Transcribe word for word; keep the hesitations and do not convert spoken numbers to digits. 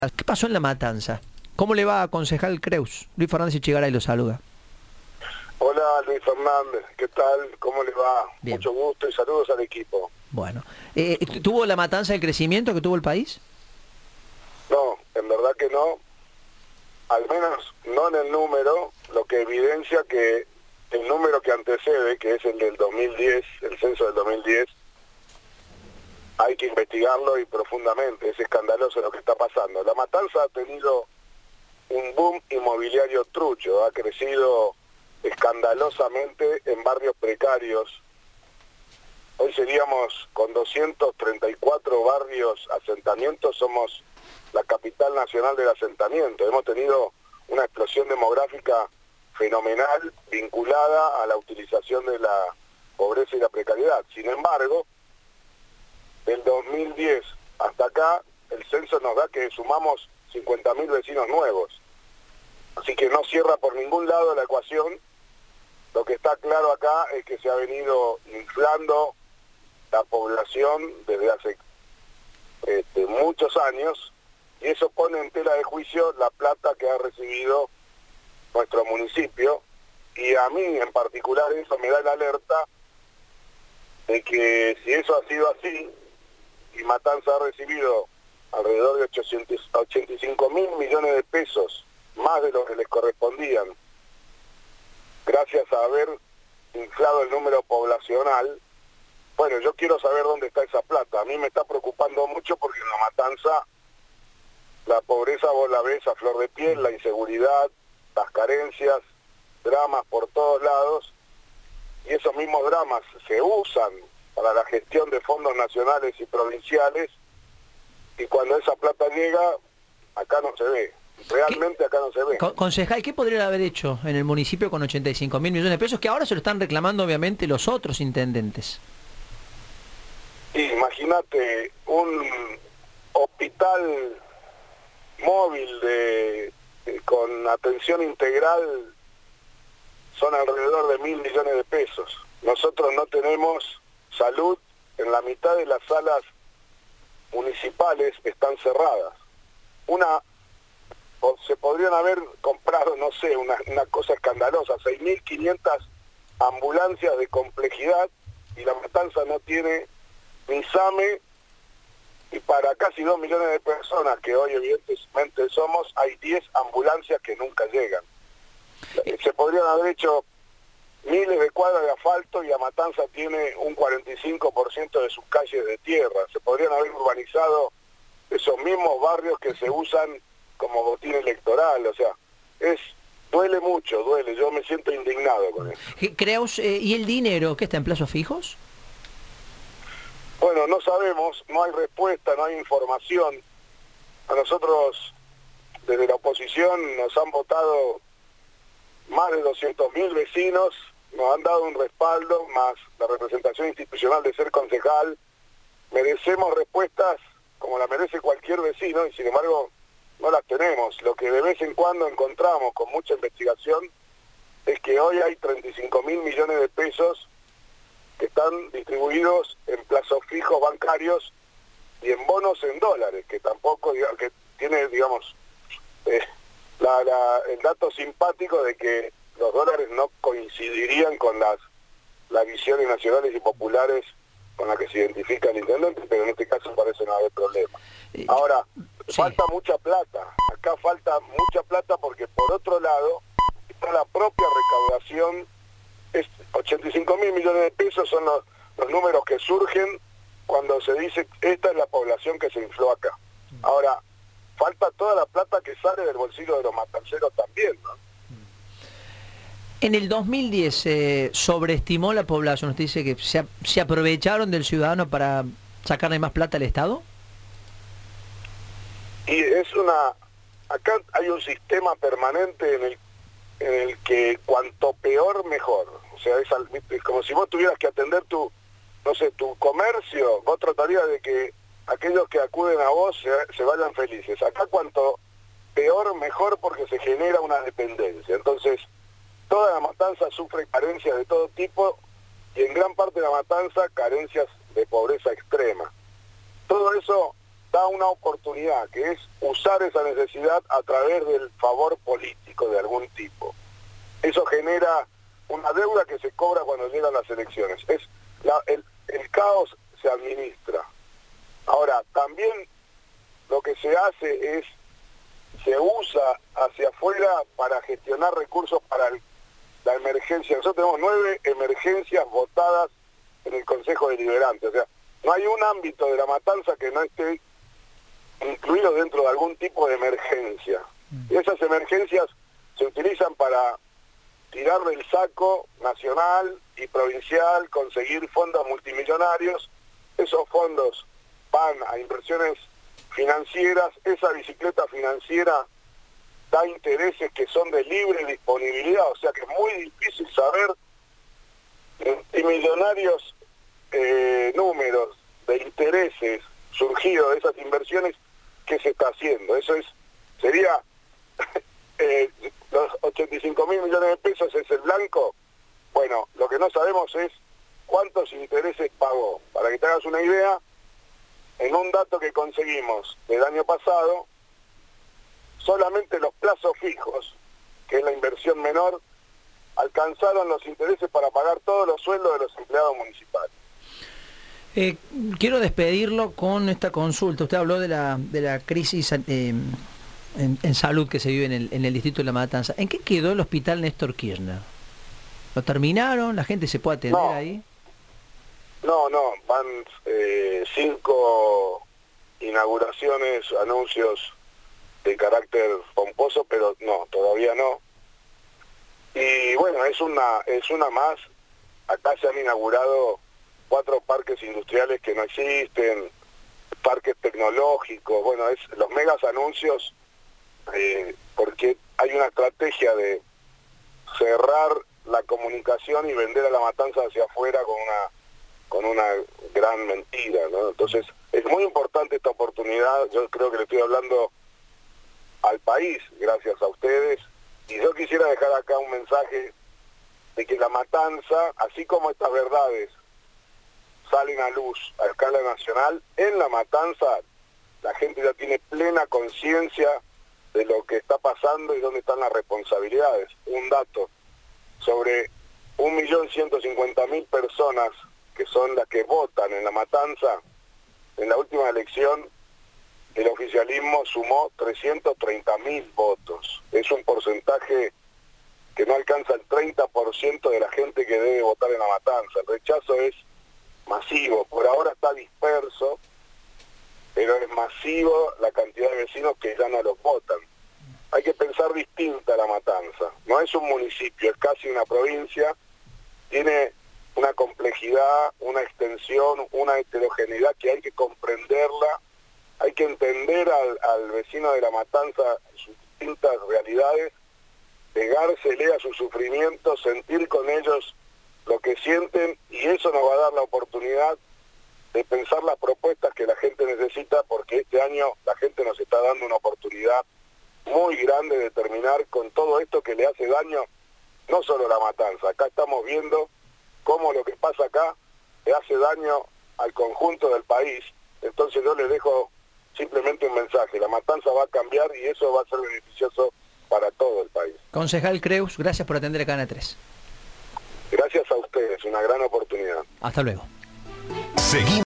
¿Qué pasó en La Matanza? ¿Cómo le va a concejal Creus? Luis Fernández Echegaray lo saluda. Hola Luis Fernández, ¿qué tal? ¿Cómo le va? Bien. Mucho gusto y saludos al equipo. Bueno, eh, ¿tuvo La Matanza el crecimiento que tuvo el país? No, en verdad que no, al menos no en el número, lo que evidencia que el número que antecede, que es el del dos mil diez, el censo del dos mil diez, hay que investigarlo y profundamente, es escandaloso lo que está pasando. La Matanza ha tenido un boom inmobiliario trucho, ha crecido escandalosamente en barrios precarios. Hoy seríamos, con doscientos treinta y cuatro barrios, asentamientos, somos la capital nacional del asentamiento. Hemos tenido una explosión demográfica fenomenal vinculada a la utilización de la pobreza y la precariedad. Sin embargo, del dos mil diez hasta acá, el censo nos da que sumamos cincuenta mil vecinos nuevos. Así que no cierra por ningún lado la ecuación. Lo que está claro acá es que se ha venido inflando la población desde hace este, muchos años, y eso pone en tela de juicio la plata que ha recibido nuestro municipio, y a mí en particular eso me da la alerta de que si eso ha sido así, y Matanza ha recibido alrededor de ochenta y cinco mil millones de pesos, más de lo que les correspondían, gracias a haber inflado el número poblacional. Bueno, yo quiero saber dónde está esa plata. A mí me está preocupando mucho porque en La Matanza la pobreza vos la ves a flor de piel, la inseguridad, las carencias, dramas por todos lados, y esos mismos dramas se usan para la gestión de fondos nacionales y provinciales, y cuando esa plata llega, acá no se ve. Realmente ¿Qué? acá no se ve. Con, concejal, ¿qué podrían haber hecho en el municipio con ochenta y cinco mil millones de pesos que ahora se lo están reclamando obviamente los otros intendentes? Imagínate un hospital móvil de, de con atención integral, son alrededor de mil millones de pesos. Nosotros no tenemos salud, en la mitad de las salas municipales están cerradas. Una, o se podrían haber comprado, no sé, una, una cosa escandalosa, seis mil quinientas ambulancias de complejidad, y La Matanza no tiene ni SAME, y para casi dos millones de personas que hoy evidentemente somos, hay diez ambulancias que nunca llegan. Se podrían haber hecho miles de cuadras de asfalto, y La Matanza tiene un cuarenta y cinco por ciento de sus calles de tierra. Se podrían haber urbanizado esos mismos barrios que se usan como botín electoral. O sea, es duele mucho, duele. Yo me siento indignado con eso. Creus, eh, ¿y el dinero que está en plazos fijos? Bueno, no sabemos, no hay respuesta, no hay información. A nosotros, desde la oposición, nos han votado más de doscientos mil vecinos, nos han dado un respaldo, más la representación institucional de ser concejal. Merecemos respuestas como la merece cualquier vecino, y sin embargo no las tenemos. Lo que de vez en cuando encontramos con mucha investigación es que hoy hay treinta y cinco mil millones de pesos que están distribuidos en plazos fijos bancarios y en bonos en dólares, que tampoco, que tiene, digamos, eh, la, la, el dato simpático de que los dólares no coincidirían con las, las visiones nacionales y populares con las que se identifica el intendente, pero en este caso parece no haber problema. Ahora, sí. falta mucha plata, acá falta mucha plata porque por otro lado está la propia recaudación. Es ochenta y cinco mil millones de pesos son los, los números que surgen cuando se dice esta es la población que se infló acá. Ahora, falta toda la plata que sale del bolsillo de los matanceros también, ¿no? En el dos mil diez se eh, sobreestimó la población. ¿Usted dice que se, se aprovecharon del ciudadano para sacarle más plata al Estado? Y es una... Acá hay un sistema permanente en el en el que cuanto peor mejor. O sea, es, al, es como si vos tuvieras que atender tu, no sé, tu comercio, vos tratarías de que aquellos que acuden a vos se, se vayan felices. Acá cuanto peor mejor, porque se genera una dependencia. Entonces, toda La Matanza sufre carencias de todo tipo, y en gran parte de La Matanza carencias de pobreza extrema. Todo eso da una oportunidad, que es usar esa necesidad a través del favor político de algún tipo. Eso genera una deuda que se cobra cuando llegan las elecciones. Es la, el, el caos se administra. Ahora, también lo que se hace es, se usa hacia afuera para gestionar recursos para el, la emergencia. Nosotros tenemos nueve emergencias votadas en el Consejo Deliberante. O sea, no hay un ámbito de La Matanza que no esté incluido dentro de algún tipo de emergencia. Y esas emergencias se utilizan para tirar del saco nacional y provincial, conseguir fondos multimillonarios. Esos fondos van a inversiones financieras. Esa bicicleta financiera da intereses que son de libre disponibilidad, o sea que es muy difícil saber multimillonarios eh, números de intereses surgidos de esas inversiones que se está haciendo. Eso es sería eh, los ochenta y cinco mil millones de pesos es el blanco. Bueno, lo que no sabemos es cuántos intereses pagó. Para que te hagas una idea, en un dato que conseguimos del año pasado, solamente los plazos fijos, que es la inversión menor, alcanzaron los intereses para pagar todos los sueldos de los empleados municipales. Eh, quiero despedirlo con esta consulta. Usted habló de la, de la crisis eh, en, en salud que se vive en el, en el distrito de La Matanza. ¿En qué quedó el hospital Néstor Kirchner? ¿Lo terminaron? ¿La gente se puede atender no, ahí? No, no, van eh, cinco inauguraciones, anuncios de carácter pomposo, pero no, todavía no. Y bueno, es una, es una más. Acá se han inaugurado cuatro parques industriales que no existen, parques tecnológicos. Bueno, es los megas anuncios, eh, porque hay una estrategia de cerrar la comunicación y vender a La Matanza hacia afuera con una con una gran mentira, ¿no? Entonces, es muy importante esta oportunidad. Yo creo que le estoy hablando al país, gracias a ustedes, y yo quisiera dejar acá un mensaje de que La Matanza, así como estas verdades salen a luz a escala nacional, en La Matanza la gente ya tiene plena conciencia de lo que está pasando y dónde están las responsabilidades. Un dato, sobre un millón ciento cincuenta mil personas que son las que votan en La Matanza, en la última elección el oficialismo sumó trescientos treinta mil votos. Es un porcentaje que no alcanza el treinta por ciento de la gente que debe votar en La Matanza. El rechazo es masivo, por ahora está disperso, pero es masivo la cantidad de vecinos que ya no los votan. Hay que pensar distinta La Matanza. No es un municipio, es casi una provincia, tiene una complejidad, una extensión, una heterogeneidad que hay que comprenderla. Hay que entender al, al vecino de La Matanza sus distintas realidades, pegársele a su sufrimiento, sentir con ellos lo que sienten, y eso nos va a dar la oportunidad de pensar las propuestas que la gente necesita, porque este año la gente nos está dando una oportunidad muy grande de terminar con todo esto que le hace daño, no solo a La Matanza. Acá estamos viendo cómo lo que pasa acá le hace daño al conjunto del país. Entonces yo les dejo simplemente un mensaje: La Matanza va a cambiar y eso va a ser beneficioso para todo el país. Concejal Creus, gracias por atender a Canal tres. Gracias a ustedes, una gran oportunidad. Hasta luego. Seguimos.